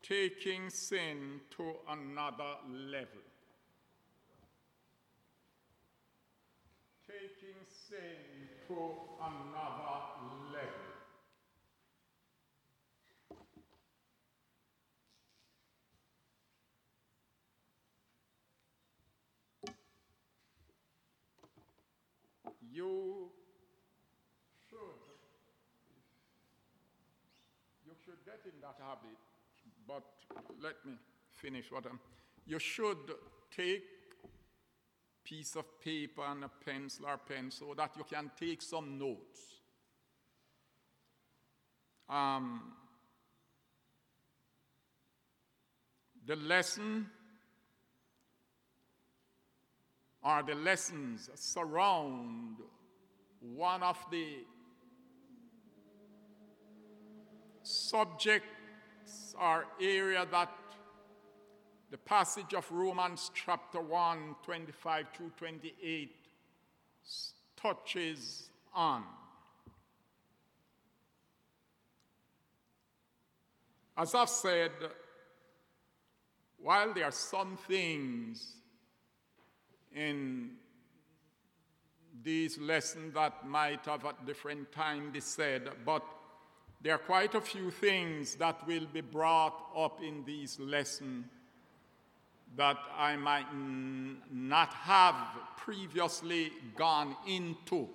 taking sin to another level. Taking sin to another level. You should get in that habit, but let me finish what you should take piece of paper and a pencil or pen so that you can take some notes. The lesson or the lessons surround one of the subjects or area that the passage of Romans chapter 1, 25 through 28 touches on. As I've said, while there are some things in these lessons that might have at different time be said, but there are quite a few things that will be brought up in these lessons that I might not have previously gone into.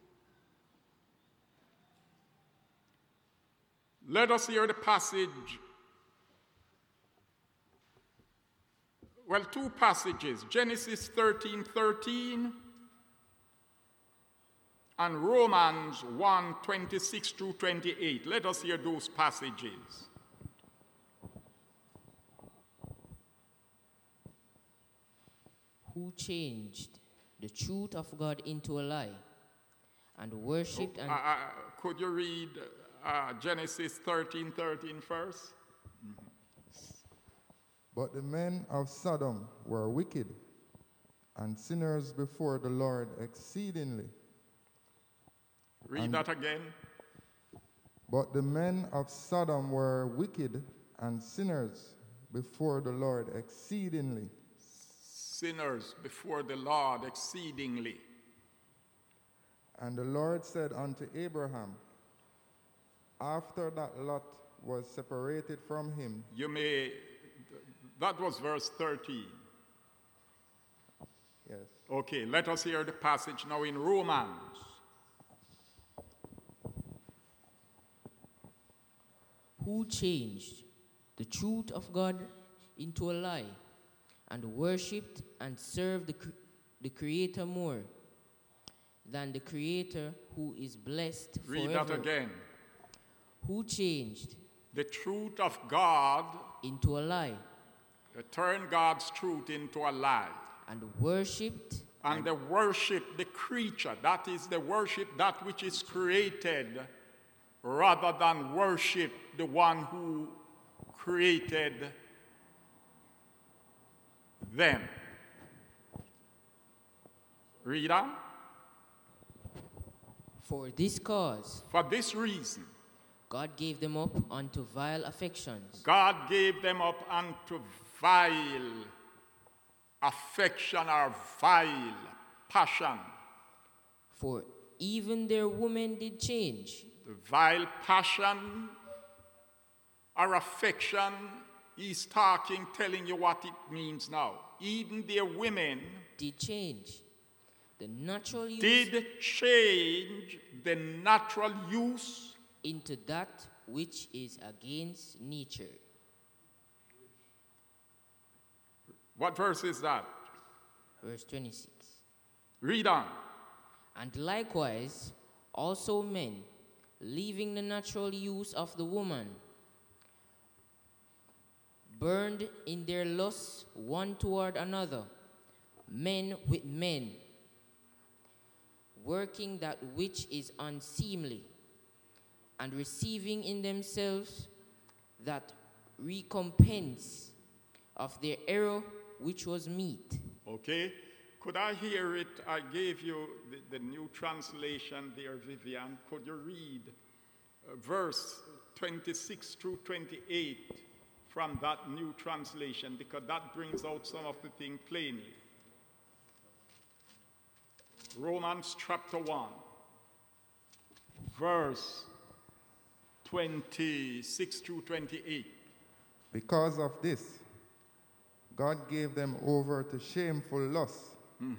Let us hear the passage. Well, two passages, Genesis 13:13 and Romans 1, 26 through 28. Let us hear those passages. Who changed the truth of God into a lie and worshipped and... Could you read Genesis 13:13 first? But the men of Sodom were wicked and sinners before the Lord exceedingly. Read that again. But the men of Sodom were wicked and sinners before the Lord exceedingly. Sinners before the Lord exceedingly. And the Lord said unto Abraham, after that Lot was separated from him. That was verse 13. Yes. Okay, let us hear the passage now in Romans. Who changed the truth of God into a lie and worshipped and served the Creator more than the Creator who is blessed forever. Read that again. Who changed the truth of God into a lie turn God's truth into a lie. And worshipped. And they worship the creature. That is, the worship that which is created rather than worship the one who created them. Read on. For this cause. For this reason. God gave them up unto vile affections. God gave them up unto vile affection or vile passion. For even their women did change. The vile passion or affection, he's talking, telling you what it means now. Even their women did change. The natural use did change the natural use into that which is against nature. What verse is that? Verse 26. Read on. And likewise, also men, leaving the natural use of the woman, burned in their lusts one toward another, men with men, working that which is unseemly, and receiving in themselves that recompense of their error which was meet. Okay. Could I hear it? I gave you the new translation there, Vivian. Could you read verse 26 through 28 from that new translation because that brings out some of the thing plainly. Romans chapter 1, verse 26 through 28. Because of this, God gave them over to shameful lusts.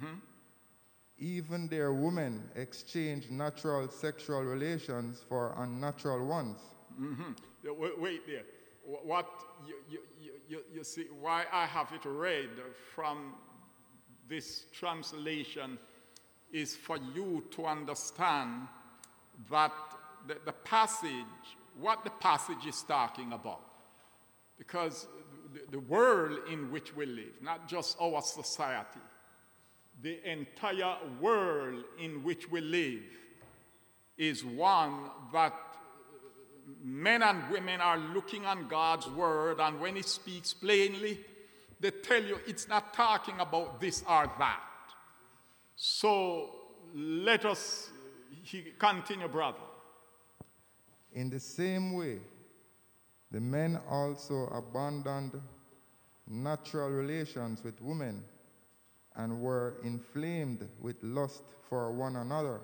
Even their women exchanged natural sexual relations for unnatural ones. Wait there. What you see, why I have it read from this translation is for you to understand that the passage, what the passage is talking about. Because the world in which we live, not just our society, the entire world in which we live is one that men and women are looking on God's word, and when he speaks plainly, they tell you it's not talking about this or that. So let us continue, brother. In the same way, the men also abandoned natural relations with women and were inflamed with lust for one another.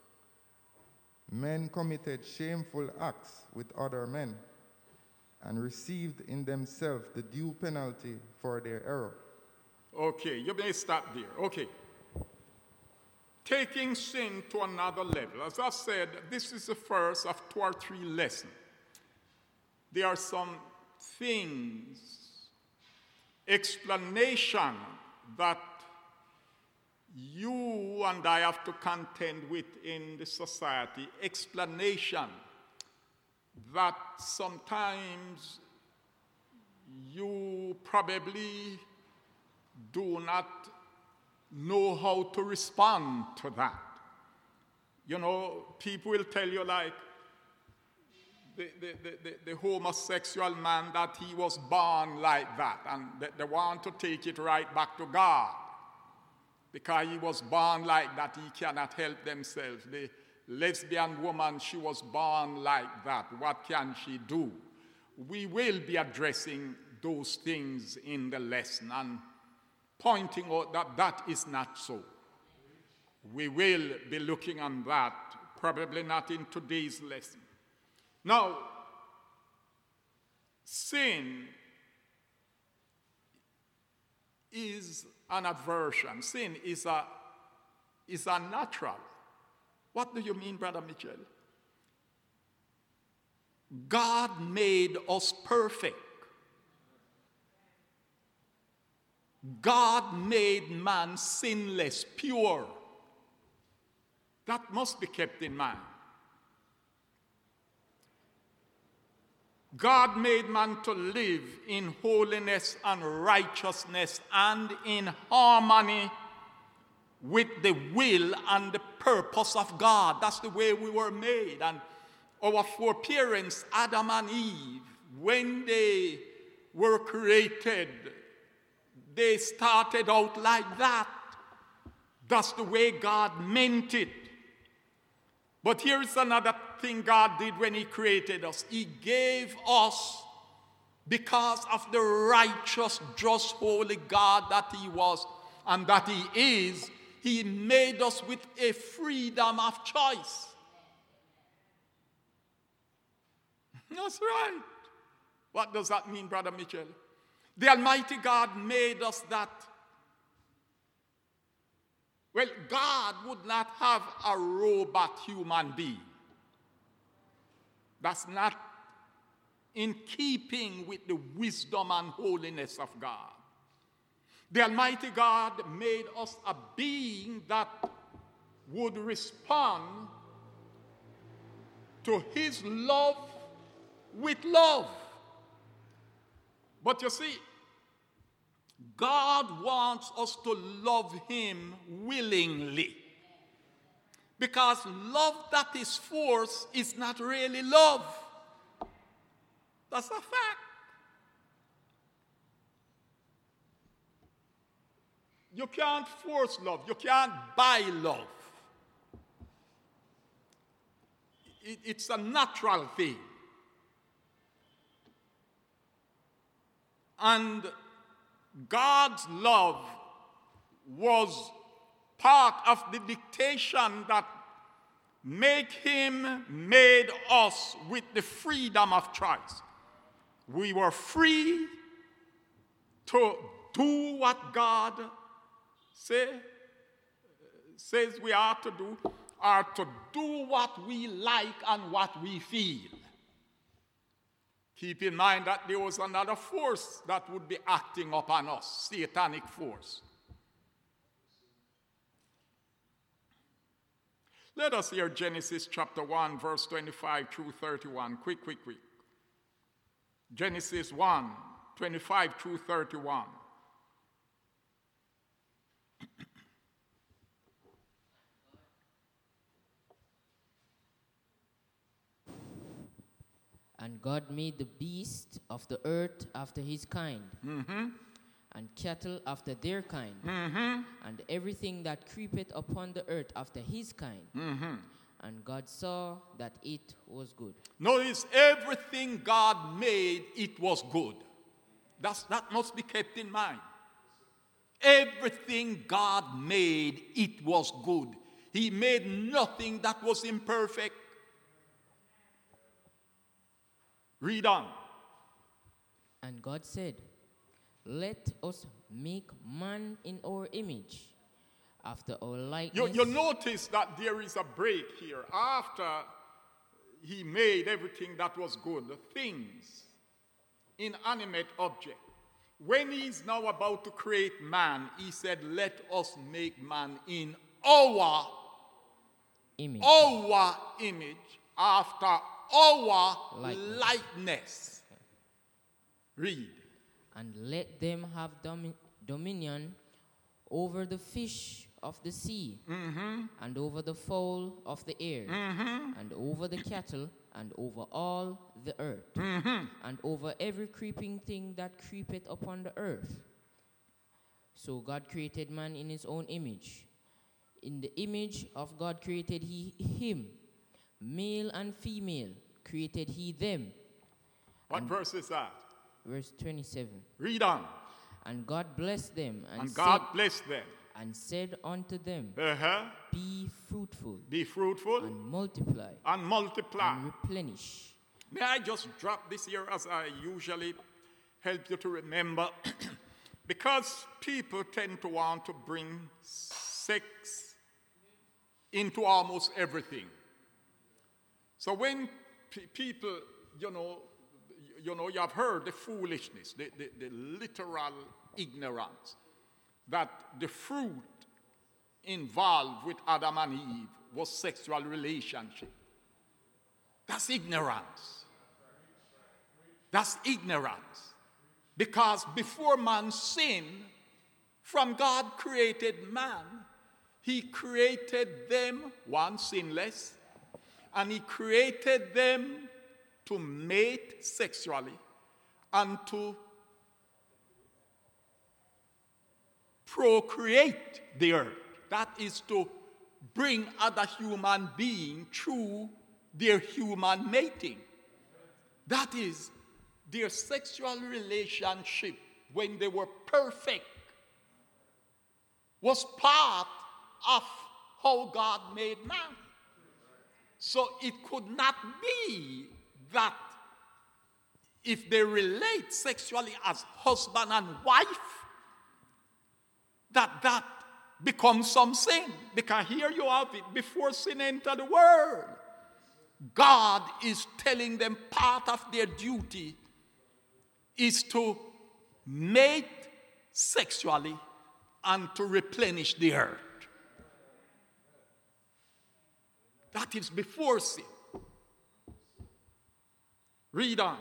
Men committed shameful acts with other men and received in themselves the due penalty for their error. Okay, you may stop there. Okay. Taking sin to another level. As I said, this is the first of 2 or 3 lessons. There are some things, explanation that you and I have to contend with in the society, explanation that sometimes you probably do not know how to respond to that. You know, people will tell you like the homosexual man that he was born like that, and they want to take it right back to God. Because he was born like that, he cannot help themselves. The lesbian woman, she was born like that. What can she do? We will be addressing those things in the lesson and pointing out that that is not so. We will be looking on that, probably not in today's lesson. Now, sin is an aversion. Sin is a natural. What do you mean, Brother Mitchell? God made us perfect. God made man sinless, pure. That must be kept in mind. God made man to live in holiness and righteousness and in harmony with the will and the purpose of God. That's the way we were made. And our foreparents, Adam and Eve, when they were created, they started out like that. That's the way God meant it. But here is another thing God did when he created us. He gave us, because of the righteous, just, holy God that he was and that he is, he made us with a freedom of choice. That's right. What does that mean, Brother Mitchell? The Almighty God made us that. Well, God would not have a robot human being. That's not in keeping with the wisdom and holiness of God. The Almighty God made us a being that would respond to his love with love. But you see, God wants us to love him willingly. Because love that is forced is not really love. That's a fact. You can't force love. You can't buy love. It's a natural thing. And God's love was part of the dictation that made us with the freedom of choice. We were free to do what God says we are to do, or to do what we like and what we feel. Keep in mind that there was another force that would be acting upon us, satanic force. Let us hear Genesis chapter 1, verse 25 through 31. Quick. Genesis 1, 25 through 31. And God made the beasts of the earth after his kind, and cattle after their kind, and everything that creepeth upon the earth after his kind. And God saw that it was good. Notice, everything God made, it was good. That must be kept in mind. Everything God made, it was good. He made nothing that was imperfect. Read on. And God said, let us make man in our image, after our likeness. You notice that there is a break here. After he made everything that was good, the things, inanimate object. When he's now about to create man, he said, let us make man in our image, after our likeness. Read. And let them have dominion over the fish of the sea, and over the fowl of the air, and over the cattle, and over all the earth, and over every creeping thing that creepeth upon the earth. So God created man in his own image. In the image of God created he him. Male and female created he them. What verse is that? Verse 27. Read on. And God blessed them. And God blessed them. And said unto them, be fruitful. Be fruitful. And multiply. And multiply. And replenish. May I just drop this here as I usually help you to remember? Because people tend to want to bring sex into almost everything. So when people, you have heard the foolishness, the literal ignorance, that the fruit involved with Adam and Eve was sexual relationship. That's ignorance. That's ignorance. Because before man sinned, from God created man, he created them, one, sinless, and he created them to mate sexually and to procreate the earth. That is to bring other human beings through their human mating. That is their sexual relationship when they were perfect was part of how God made man. So it could not be that if they relate sexually as husband and wife, that becomes some sin. Because here you have it, before sin entered the world, God is telling them part of their duty is to mate sexually and to replenish the earth. That is before sin. Read on.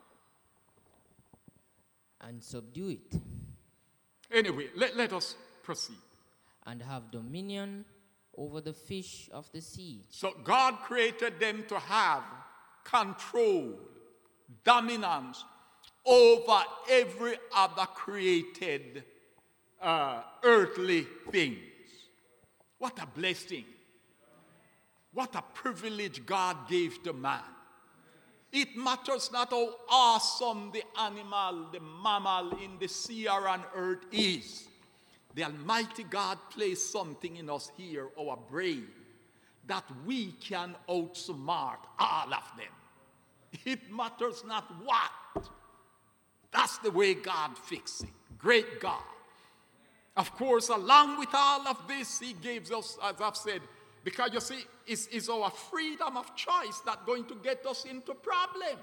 And subdue it. Anyway, let us proceed. And have dominion over the fish of the sea. So God created them to have control, dominance over every other created earthly things. What a blessing. What a privilege God gave to man. It matters not how awesome the animal, the mammal in the sea or on earth is. The Almighty God placed something in us here, our brain, that we can outsmart all of them. It matters not what. That's the way God fixes it. Great God. Of course, along with all of this, he gives us, as I've said, because you see, it's our freedom of choice that's going to get us into problems.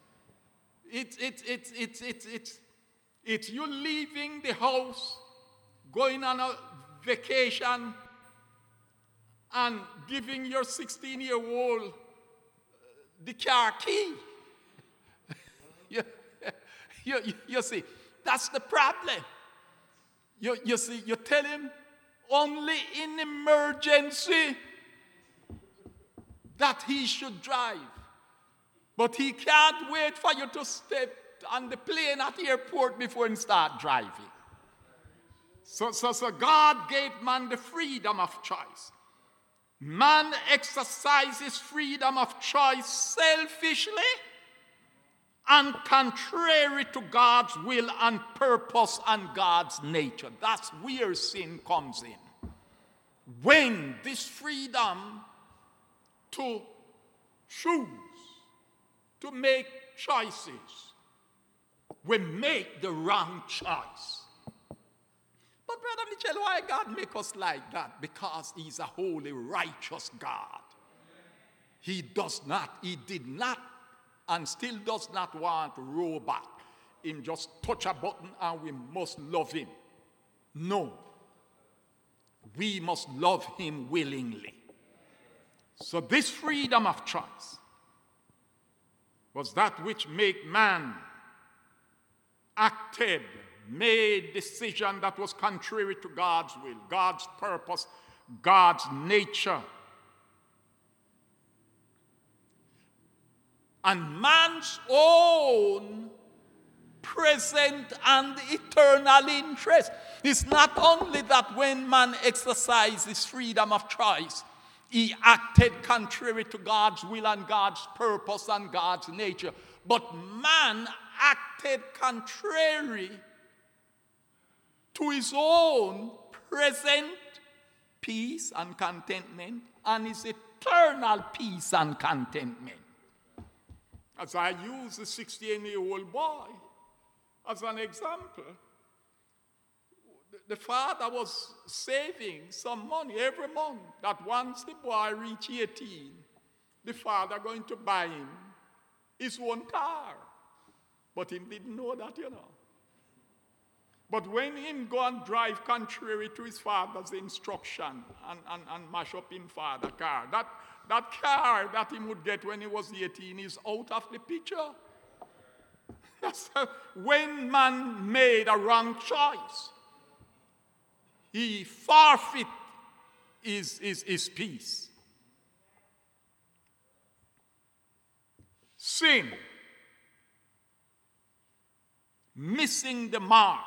It's you leaving the house, going on a vacation, and giving your 16-year-old the car key. You see, that's the problem. You see, you tell him only in emergency that he should drive. But he can't wait for you to step on the plane at the airport before he start driving. So God gave man the freedom of choice. Man exercises freedom of choice selfishly and contrary to God's will and purpose and God's nature. That's where sin comes in. When this freedom to choose, to make choices, we make the wrong choice. But Brother Mitchell, why God make us like that? Because he's a holy, righteous God. He did not, and still does not want robot. Him just touch a button and we must love him. No. We must love him willingly. So this freedom of choice was that which made man acted, made decision that was contrary to God's will, God's purpose, God's nature. And man's own present and eternal interest. It's not only that when man exercises freedom of choice, he acted contrary to God's will and God's purpose and God's nature, but man acted contrary to his own present peace and contentment and his eternal peace and contentment. As I use the 16-year-old boy as an example, the father was saving some money every month that once the boy reached 18, the father going to buy him his own car. But he didn't know that, But when him go and drive contrary to his father's instruction and mash up his father's car, that car that he would get when he was 18 is out of the picture. That's when man made a wrong choice, he forfeit his peace. Sin, missing the mark.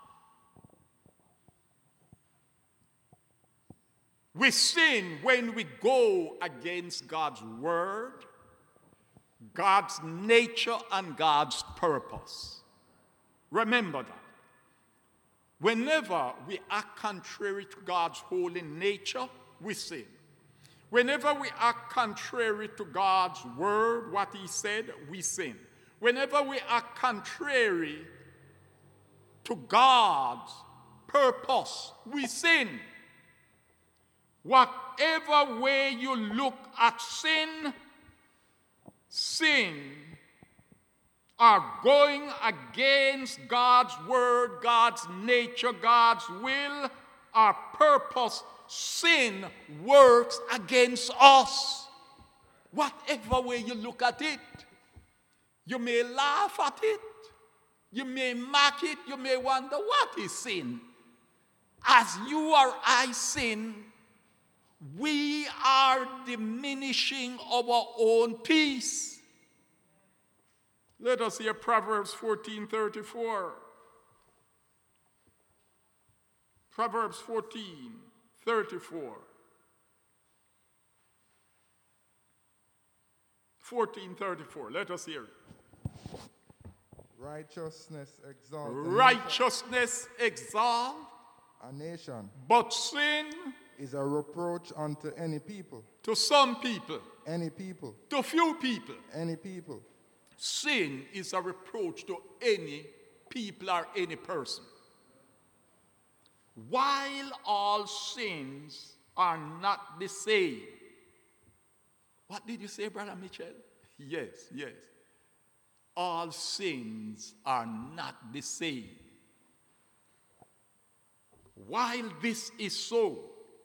We sin when we go against God's word, God's nature, and God's purpose. Remember that. Whenever we act contrary to God's holy nature, we sin. Whenever we act contrary to God's word, what he said, we sin. Whenever we act contrary to God's purpose, we sin. Whatever way you look at sin, are going against God's word, God's nature, God's will, our purpose. Sin works against us. Whatever way you look at it, you may laugh at it, you may mock it, you may wonder, what is sin? As you or I sin, we are diminishing our own peace. Let us hear Proverbs 14:34. Proverbs 14:34. 14:34. Let us hear it. Righteousness exalts Righteousness exalt, a nation, but sin is a reproach unto any people. to some people, Any people. to few people. Any people. Sin is a reproach to any people or any person. While all sins are not the same. What did you say, Brother Mitchell? Yes. All sins are not the same. While this is so,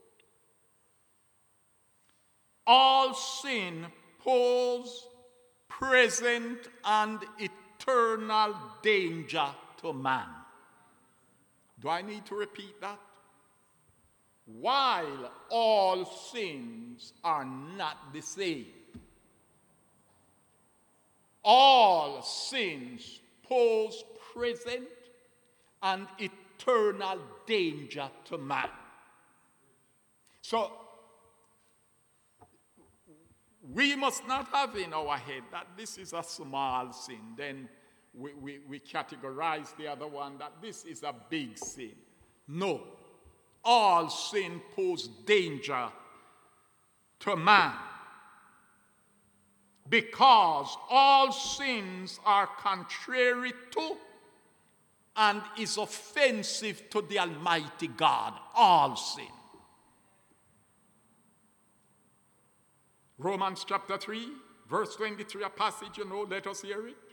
all sin pose present and eternal danger to man. Do I need to repeat that? While all sins are not the same, all sins pose present and eternal danger to man. So, we must not have in our head that this is a small sin. Then we categorize the other one that this is a big sin. No. All sin pose danger to man. Because all sins are contrary to and is offensive to the Almighty God. All sin. Romans chapter 3, verse 23, a passage, let us hear it.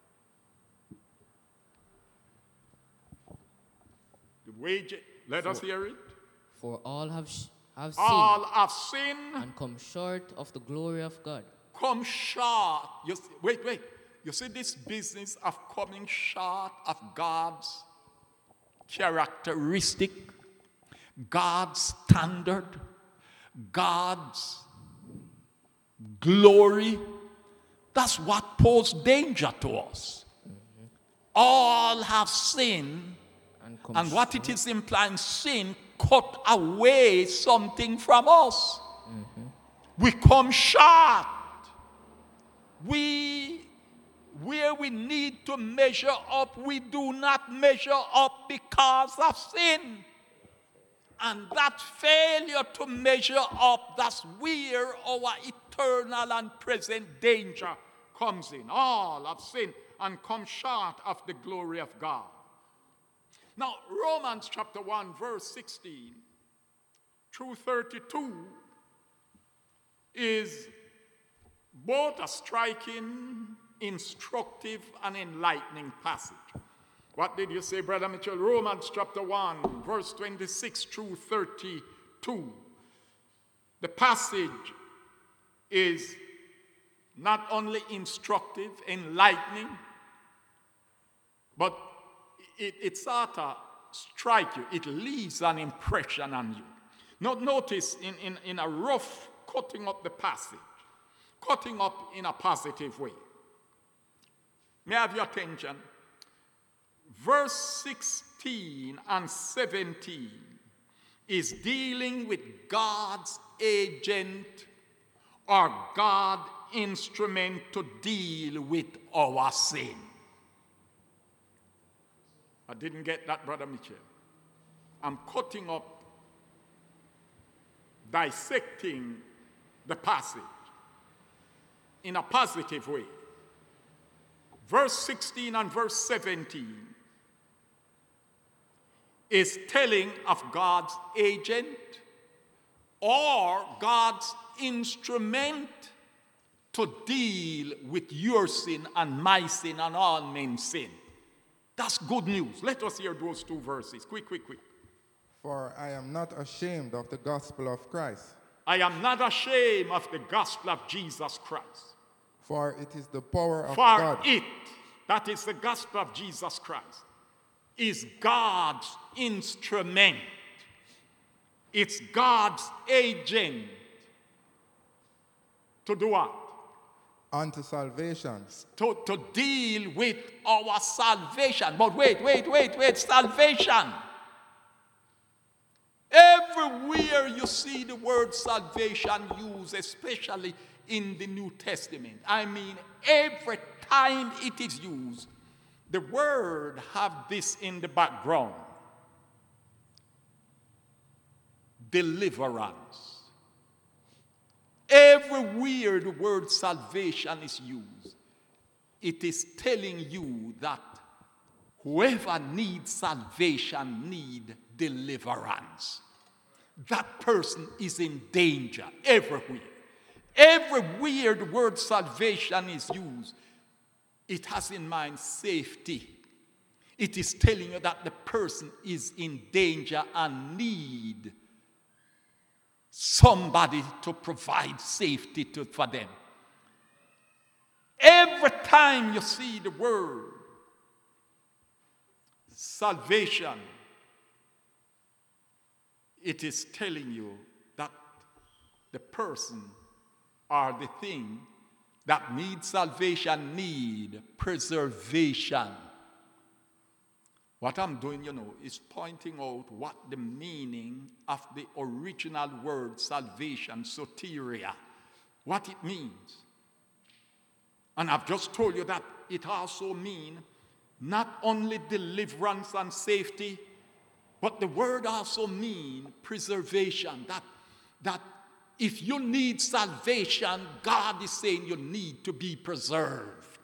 Let us hear it. For all have sinned. All have sinned and come short of the glory of God. Come short. Wait. You see this business of coming short of God's characteristic, God's standard, God's glory. That's what poses danger to us. Mm-hmm. All have sinned, and what it is implying, sin cut away something from us. Mm-hmm. We come short. Where we need to measure up, we do not measure up because of sin. And that failure to measure up, that's where our eternal and present danger comes in. All have sinned and come short of the glory of God. Now, Romans chapter 1, verse 16 through 32 is both a striking, instructive, and enlightening passage. What did you say, Brother Mitchell? Romans chapter 1, verse 26 through 32. The passage is not only instructive, enlightening, but it sort of strikes you. It leaves an impression on you. Notice in a rough cutting up the passage, cutting up in a positive way. May I have your attention? Verse 16 and 17 is dealing with God's agent or God's instrument to deal with our sin. I didn't get that, Brother Mitchell. I'm cutting up, dissecting the passage in a positive way. Verse 16 and verse 17 is telling of God's agent or God's instrument to deal with your sin and my sin and all men's sin. That's good news. Let us hear those two verses. Quick. For I am not ashamed of the gospel of Christ. I am not ashamed of the gospel of Jesus Christ. For it is the power of God. For it, that is the gospel of Jesus Christ, is God's instrument. It's God's agent to do what? Unto salvation. To deal with our salvation. But wait, salvation. Everywhere you see the word salvation used, especially in the New Testament. I mean, every time it is used, the word have this in the background. Deliverance. Everywhere the word salvation is used, it is telling you that whoever needs salvation need deliverance. That person is in danger everywhere. Everywhere the word salvation is used, it has in mind safety. It is telling you that the person is in danger and need somebody to provide safety for them. Every time you see the word salvation, it is telling you that the person or the thing that needs salvation need preservation. What I'm doing, is pointing out what the meaning of the original word salvation, soteria, what it means. And I've just told you that it also means not only deliverance and safety, but the word also means preservation. That if you need salvation, God is saying you need to be preserved.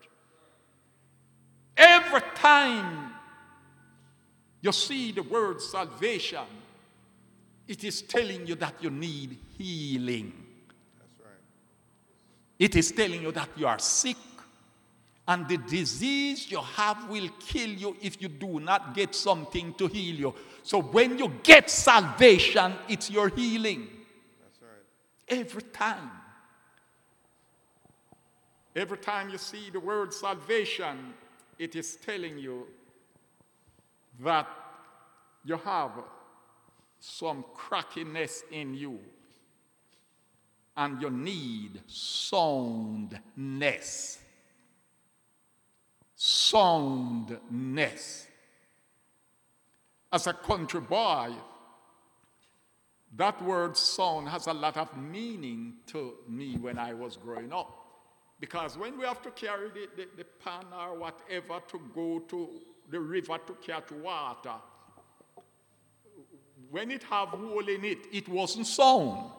Every time you see the word salvation, it is telling you that you need healing. That's right. It is telling you that you are sick, and the disease you have will kill you if you do not get something to heal you. So when you get salvation, it's your healing. That's right. Every time. Every time you see the word salvation, it is telling you that you have some crackiness in you and you need soundness. Soundness. As a country boy, that word sound has a lot of meaning to me when I was growing up. Because when we have to carry the pan or whatever to go to the river to catch water, when it have hole in it, it wasn't sound.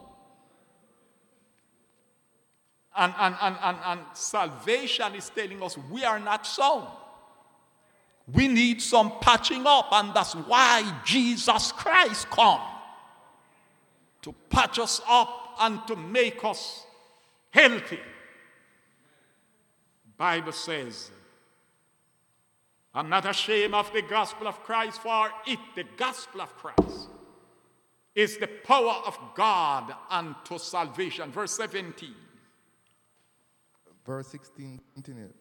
And salvation is telling us we are not sound. We need some patching up, and that's why Jesus Christ come to patch us up and to make us healthy. Bible says, I'm not ashamed of the gospel of Christ, for it, the gospel of Christ, is the power of God unto salvation. Verse 17. Verse 16 continued.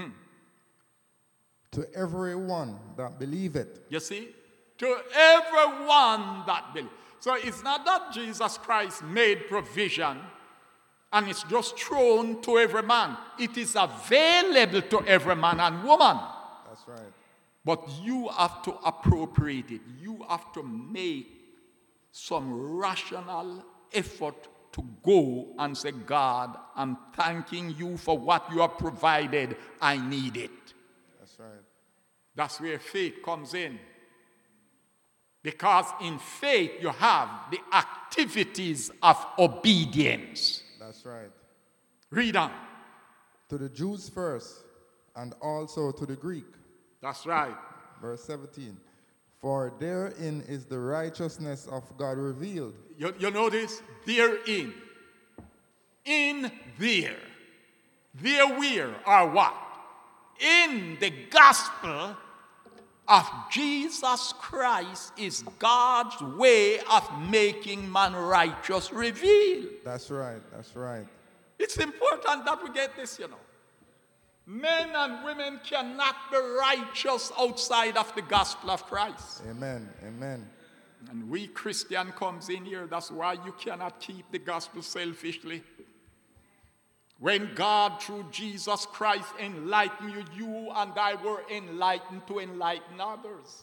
To everyone that believeth. You see? To everyone that believes. So it's not that Jesus Christ made provision and it's just thrown to every man. It is available to every man and woman. That's right. But you have to appropriate it. You have to make some rational effort to go and say, God, I'm thanking you for what you have provided. I need it. That's right. That's where faith comes in. Because in faith you have the activities of obedience. That's right. Read on. To the Jews first, and also to the Greek. That's right. Verse 17. For therein is the righteousness of God revealed. You notice? Therein. In there. There where or what? In the gospel of Jesus Christ is God's way of making man righteous revealed. That's right. That's right. It's important that we get this, Men and women cannot be righteous outside of the gospel of Christ. Amen. Amen. And we Christian comes in here, that's why you cannot keep the gospel selfishly. When God, through Jesus Christ, enlightened you, you and I were enlightened to enlighten others.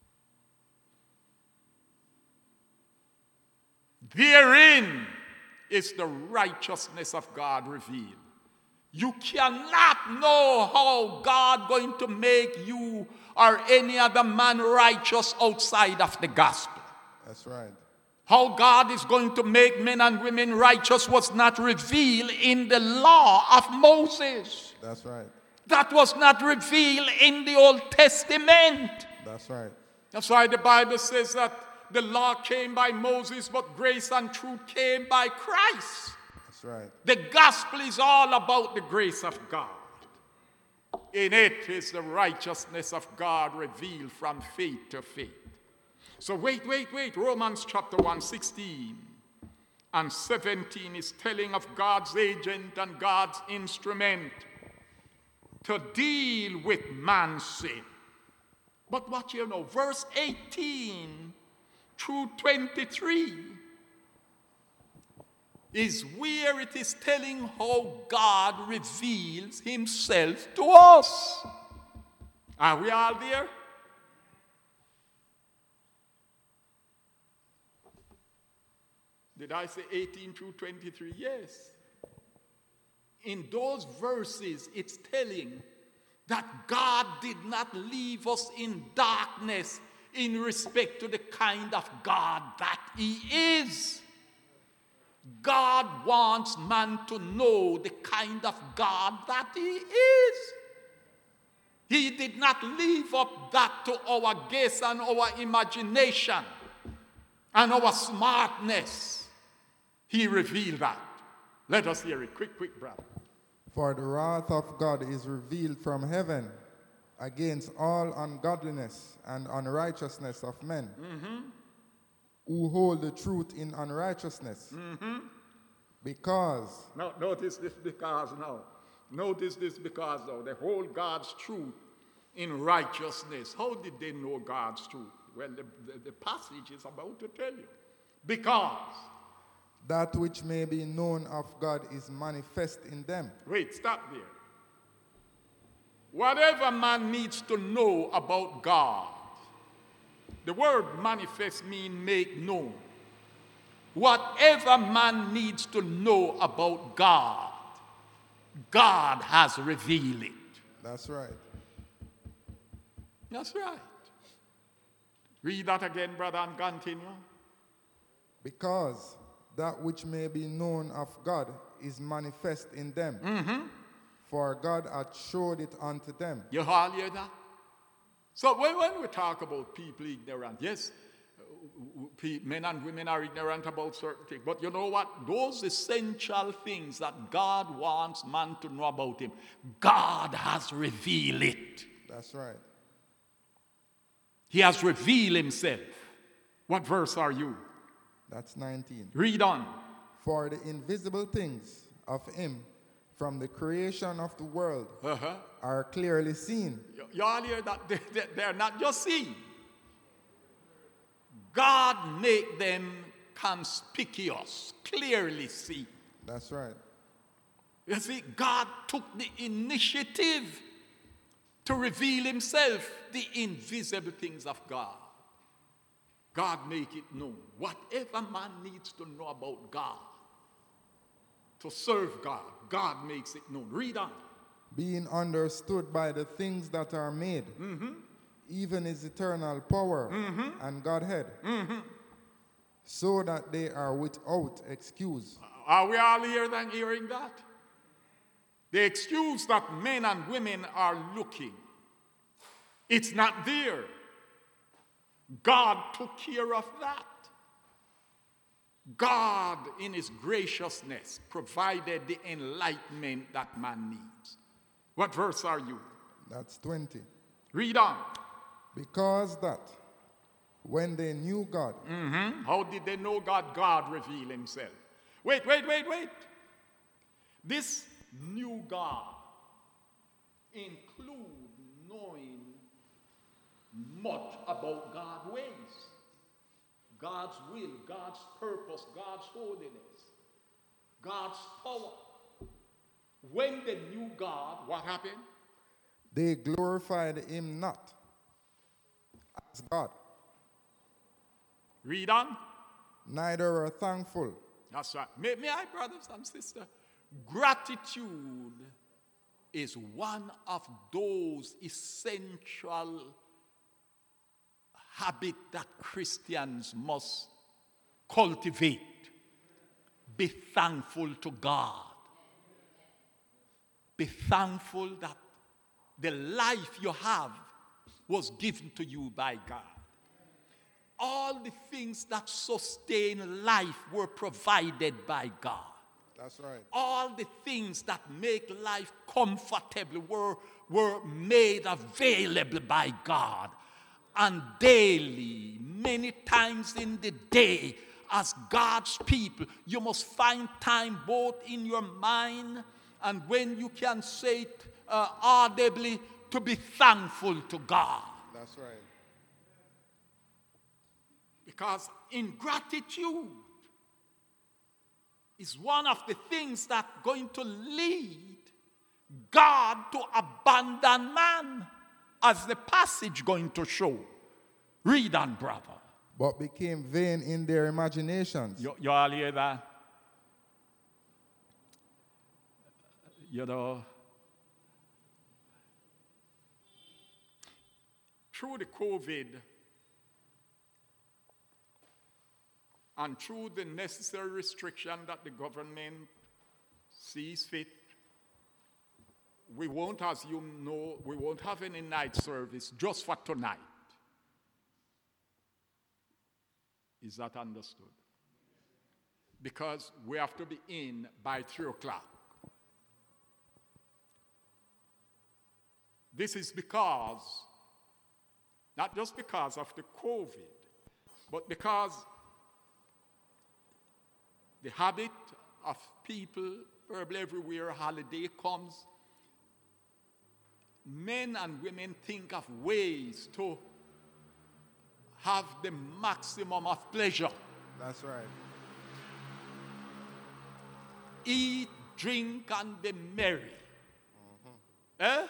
Therein is the righteousness of God revealed. You cannot know how God going to make you or any other man righteous outside of the gospel. That's right. How God is going to make men and women righteous was not revealed in the law of Moses. That's right. That was not revealed in the Old Testament. That's right. That's why the Bible says that the law came by Moses, but grace and truth came by Christ. That's right. The gospel is all about the grace of God. In it is the righteousness of God revealed from faith to faith. So wait. Romans chapter 1, 16 and 17 is telling of God's agent and God's instrument to deal with man's sin. But what you know, verse 18 through 23 is where it is telling how God reveals himself to us. Are we all there? Did I say 18 through 23? Yes. In those verses, it's telling that God did not leave us in darkness in respect to the kind of God that he is. God wants man to know the kind of God that he is. He did not leave up that to our guess and our imagination and our smartness. He revealed that. Let us hear it. Quick, brother. For the wrath of God is revealed from heaven against all ungodliness and unrighteousness of men, who hold the truth in unrighteousness. Because... Now, notice this because now. Notice this because now. They hold God's truth in righteousness. How did they know God's truth? Well, the passage is about to tell you. Because... that which may be known of God is manifest in them. Wait, stop there. Whatever man needs to know about God, the word manifest means make known. Whatever man needs to know about God, God has revealed it. That's right. That's right. Read that again, brother, and continue. Because that which may be known of God is manifest in them. For God hath showed it unto them. You all hear that? So when we talk about people ignorant, yes, men and women are ignorant about certain things. But you know what? Those essential things that God wants man to know about him, God has revealed it. That's right. He has revealed himself. What verse are you? That's 19. Read on. For the invisible things of him from the creation of the world are clearly seen. You all hear that? They're not just seen. God made them conspicuous, clearly seen. That's right. You see, God took the initiative to reveal himself, the invisible things of God. God make it known. Whatever man needs to know about God, to serve God, God makes it known. Read on. Being understood by the things that are made, even his eternal power and Godhead, so that they are without excuse. Are we all here then hearing that? The excuse that men and women are looking, it's not there. God took care of that. God, in his graciousness, provided the enlightenment that man needs. What verse are you? That's 20. Read on. Because that when they knew God. How did they know God? God revealed himself. Wait. This new God includes knowing much about God's ways, God's will, God's purpose, God's holiness, God's power. When they knew God, what happened? They glorified him not as God. Read on. Neither were thankful. That's right. May I, brothers and sisters? Gratitude is one of those essential habits that Christians must cultivate. Be thankful to God. Be thankful that the life you have was given to you by God. All the things that sustain life were provided by God. That's right. All the things that make life comfortable were made available by God. And daily, many times in the day, as God's people, you must find time both in your mind and when you can say it audibly, to be thankful to God. That's right. Because ingratitude is one of the things that's going to lead God to abandon man, as the passage going to show. Read on, brother. But became vain in their imaginations. You all hear that? You know, through the COVID and through the necessary restriction that the government sees fit, we won't, as you know, we won't have any night service just for tonight. Is that understood? Because we have to be in by 3 o'clock. This is because, not just because of the COVID, but because the habit of people, probably everywhere a holiday comes, men and women think of ways to have the maximum of pleasure. That's right. Eat, drink, and be merry. Eh?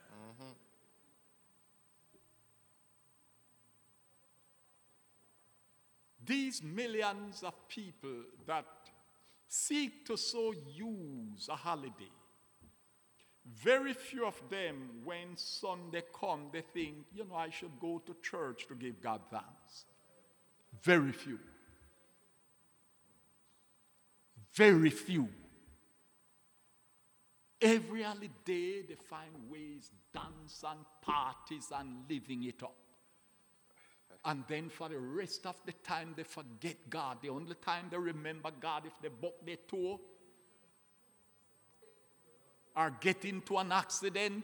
These millions of people that seek to so use a holiday, very few of them, when Sunday come, they think, you know, I should go to church to give God thanks. Very few. Very few. Every holiday they find ways, dance and parties and living it up. And then for the rest of the time they forget God. The only time they remember God if they book their tour or get into an accident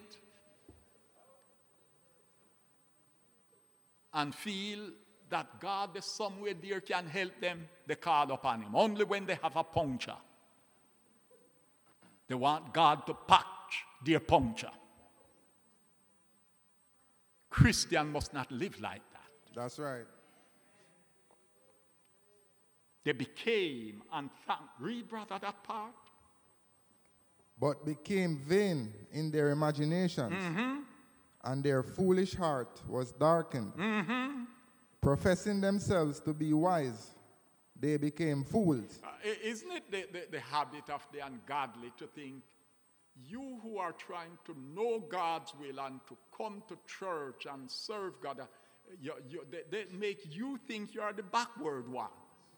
and feel that God is somewhere there can help them, they call upon him. Only when they have a puncture. They want God to patch their puncture. Christian must not live like that. That's right. They became, and read, brother, that part. But became vain in their imaginations, and their foolish heart was darkened. Professing themselves to be wise, they became fools. Isn't it the habit of the ungodly to think, you who are trying to know God's will and to come to church and serve God, they make you think you are the backward one.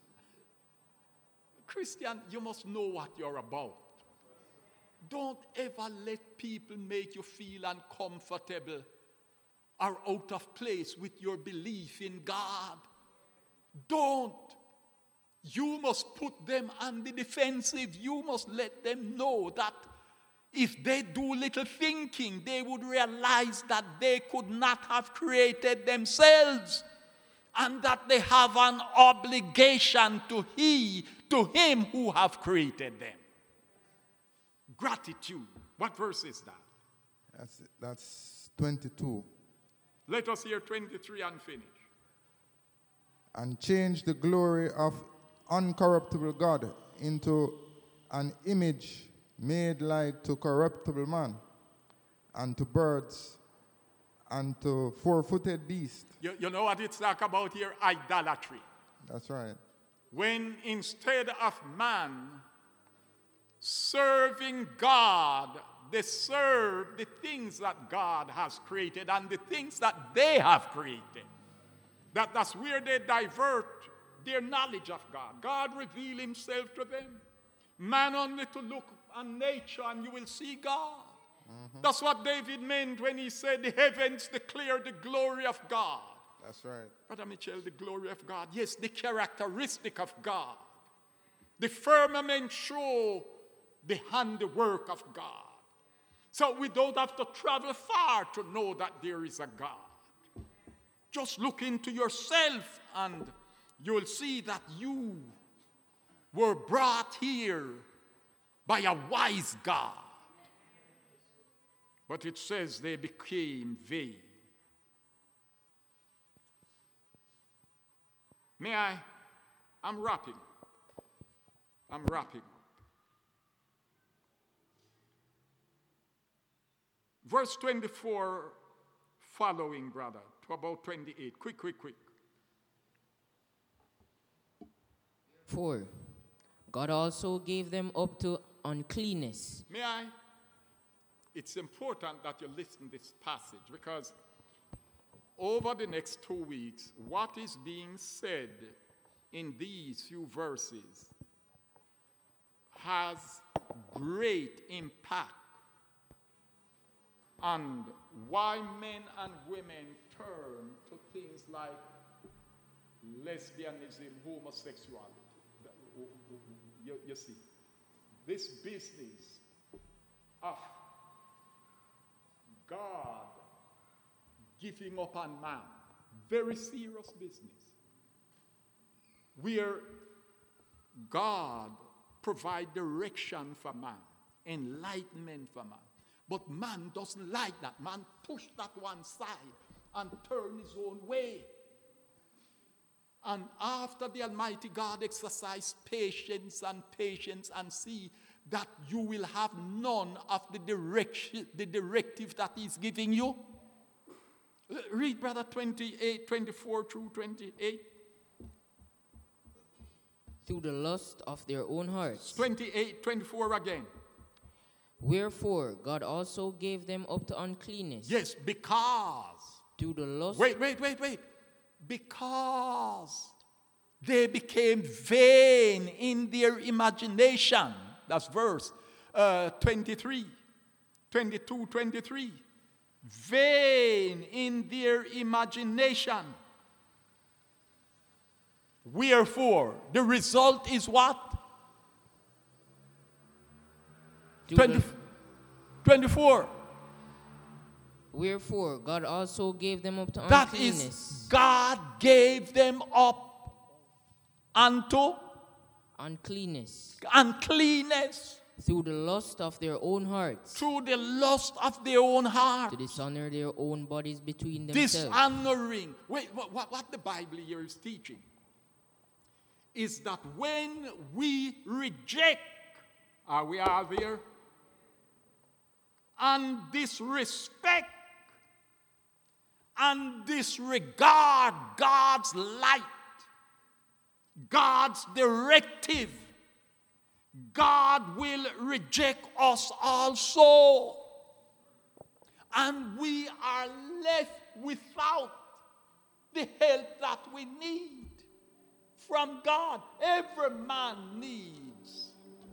Christian, you must know what you're about. Don't ever let people make you feel uncomfortable or out of place with your belief in God. Don't. You must put them on the defensive. You must let them know that if they do little thinking, they would realize that they could not have created themselves and that they have an obligation to him who have created them. Gratitude. What verse is that? That's 22. Let us hear 23 and finish. And change the glory of uncorruptible God into an image made like to corruptible man, and to birds, and to four-footed beasts. You know what it's like about here? Idolatry. That's right. when instead of man serving God, they serve the things that God has created and the things that they have created. That's where they divert their knowledge of God. God revealed himself to them. Man only to look on nature and you will see God. That's what David meant when he said the heavens declare the glory of God. That's right. Brother Mitchell, the glory of God. Yes, the characteristic of God. The firmament show the handiwork of God. So we don't have to travel far to know that there is a God. Just look into yourself and you'll see that you were brought here by a wise God. But it says they became vain. May I? I'm wrapping. Verse 24 following, brother, to about 28. Quick. 4. God also gave them up to uncleanness. May I? It's important that you listen to this passage because over the next 2 weeks, what is being said in these few verses has great impact on why men and women turn to things like lesbianism, homosexuality. You see, this business of God giving up on man, very serious business, where God provide direction for man, enlightenment for man. But man doesn't like that. Man push that one side and turn his own way. And after the Almighty God exercise patience and see that you will have none of the directive that he's giving you. Read, brother, 28, 24 through 28. Through the lust of their own hearts. 28, 24 again. Wherefore God also gave them up to uncleanness. Yes, because. Through the lust. Wait. Because they became vain in their imagination. That's verse 23. Vain in their imagination. Wherefore, the result is what? 24. Wherefore, God also gave them up to That uncleanness. is, God gave them up unto uncleanness. Through the lust of their own hearts. Through the lust of their own heart. To dishonor their own bodies between themselves. Dishonoring. Wait, what the Bible here is teaching is that when we reject, are we all there? And disrespect and disregard God's light, God's directive, God will reject us also. And we are left without the help that we need from God. Every man needs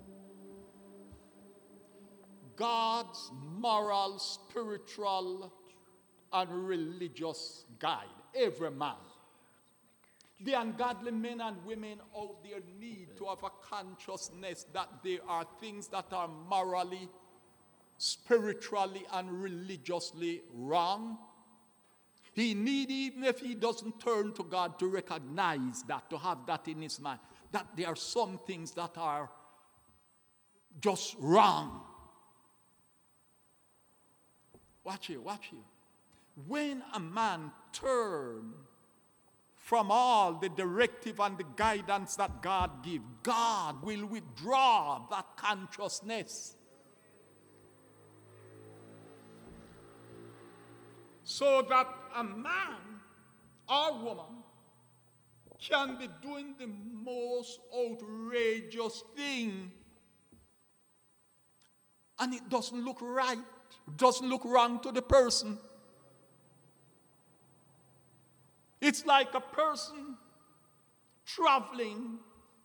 God's moral, spiritual, and religious guide. Every man. The ungodly men and women out there need to have a consciousness that there are things that are morally, spiritually, and religiously wrong. He need, even if he doesn't turn to God, to recognize that, to have that in his mind, that there are some things that are just wrong. Watch here. When a man turns from all the directive and the guidance that God gives, God will withdraw that consciousness. So that a man or woman can be doing the most outrageous thing, and it doesn't look right, doesn't look wrong to the person. It's like a person traveling.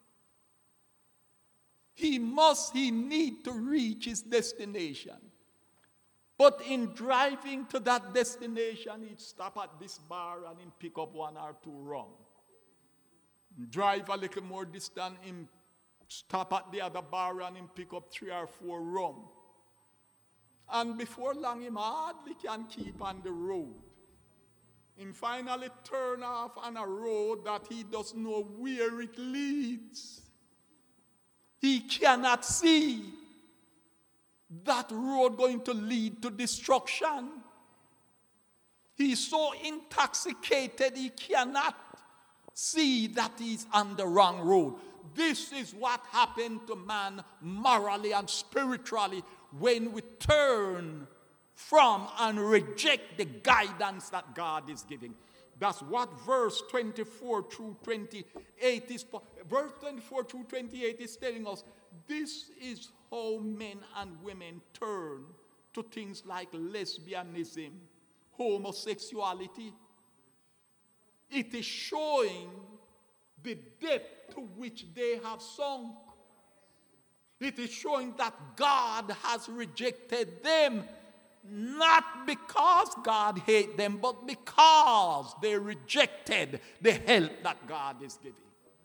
He need to reach his destination. But in driving to that destination, he'd stop at this bar and he'd pick up one or two rum. Drive a little more distant, he'd stop at the other bar and he'd pick up 3 or 4 rum. And before long, he hardly can keep on the road. He finally turn off on a road that he doesn't know where it leads. He cannot see that road going to lead to destruction. He's so intoxicated he cannot see that he's on the wrong road. This is what happened to man morally and spiritually when we turn from and reject the guidance that God is giving. That's what verse 24 through 28 is. Verse 24 through 28 is telling us this is how men and women turn to things like lesbianism, homosexuality. It is showing the depth to which they have sunk. It is showing that God has rejected them, not because God hates them, but because they rejected the help that God is giving.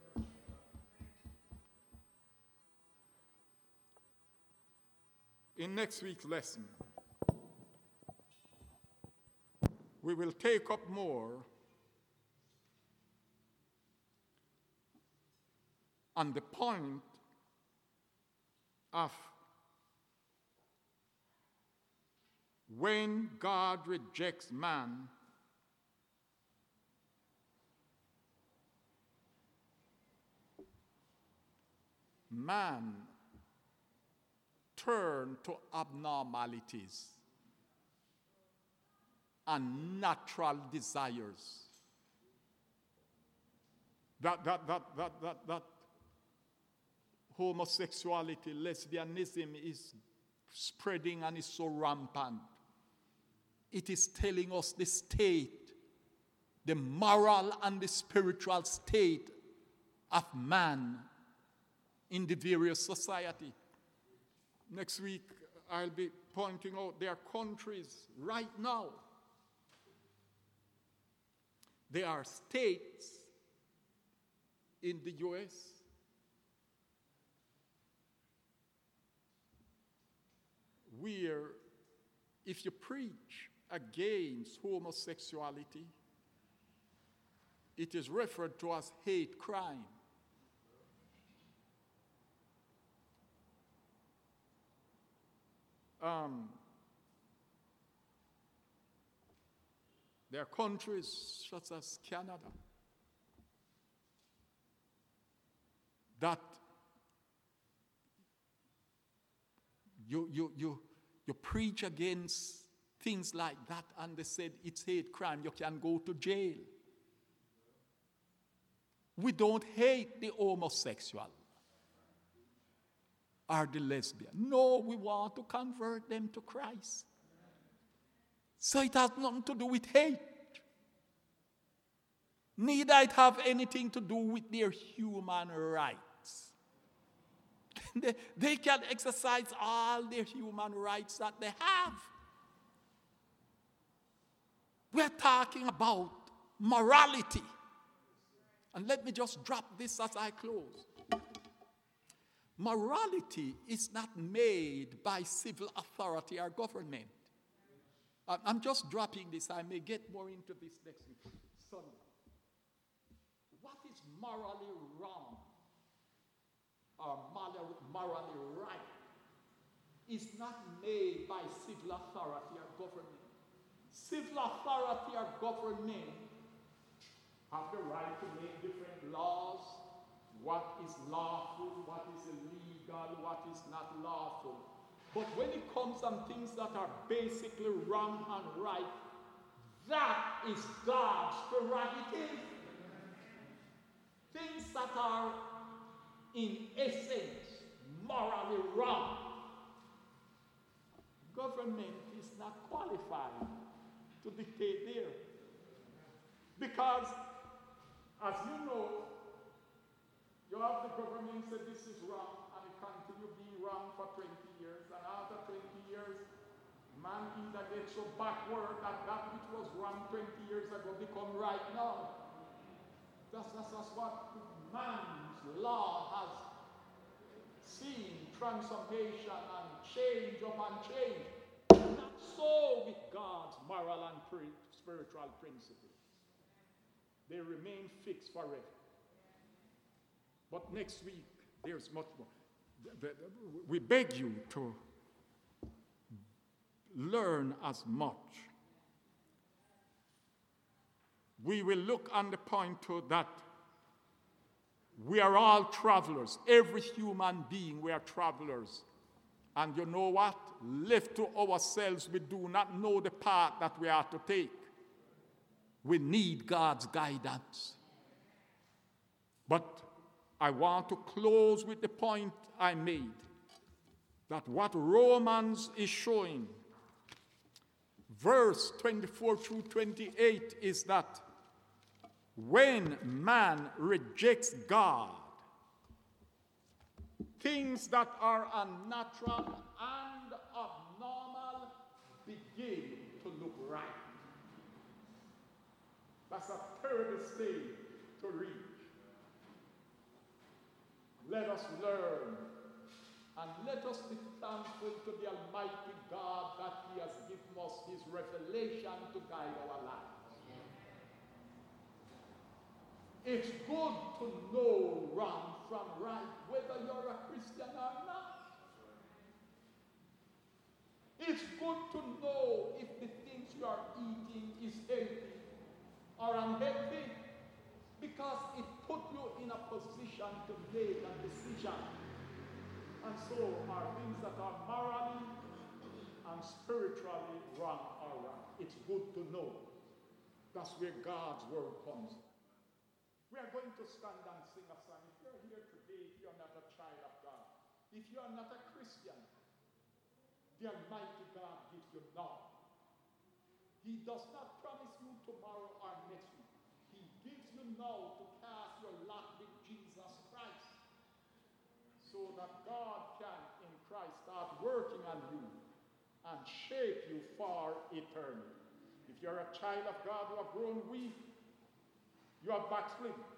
In next week's lesson, we will take up more on the point of when God rejects man, man turn to abnormalities and natural desires. That homosexuality, lesbianism is spreading and is so rampant. It is telling us the state, the moral and the spiritual state of man in the various society. Next week, I'll be pointing out there are countries right now. There are states in the U.S. where if you preach against homosexuality, it is referred to as hate crime. There are countries such as Canada that you preach against things like that and they said it's hate crime, you can go to jail. We don't hate the homosexual or the lesbian. No, we want to convert them to Christ. So it has nothing to do with hate. Neither it have anything to do with their human rights. They can exercise all their human rights that they have. We're talking about morality. And let me just drop this as I close. Morality is not made by civil authority or government. I'm just dropping this. I may get more into this next week. Sunday. What is morally wrong or morally right is not made by civil authority or government. Civil authority or government have the right to make different laws. What is lawful, what is illegal, what is not lawful. But when it comes on things that are basically wrong and right, that is God's prerogative. things that are in essence morally wrong, government is not qualified to dictate there. Because, as you know, you have the government say this is wrong, and it continue being wrong for 20 years, and after 20 years, man either gets so backward that that which was wrong 20 years ago become right now. That's what man's law has seen, transformation and change upon change. Not so with God's moral and spiritual principles. They remain fixed forever. But next week, there's much more. We beg you to learn as much. We will look on the point to that we are all travelers. Every human being, we are travelers. And you know what? Left to ourselves, we do not know the path that we are to take. We need God's guidance. But I want to close with the point I made, that what Romans is showing, verse 24 through 28, is that when man rejects God, things that are unnatural and abnormal begin to look right. That's a terrible state to reach. Let us learn, and let us be thankful to the Almighty God that He has given us His revelation to guide our lives. It's good to know wrong from right, whether you're a Christian or not. It's good to know if the things you are eating is healthy or unhealthy, because it put you in a position to make a decision. And so are things that are morally and spiritually wrong or right. It's good to know. That's where God's word comes. We are going to stand and sing a song. If you're here today, if you're not a child of God, if you are not a Christian, the Almighty God gives you now. He does not promise you tomorrow or next week. He gives you now to cast your lot with Jesus Christ, so that God can, in Christ, start working on you and shape you for eternity. If you're a child of God who have grown weak, you are backslidden,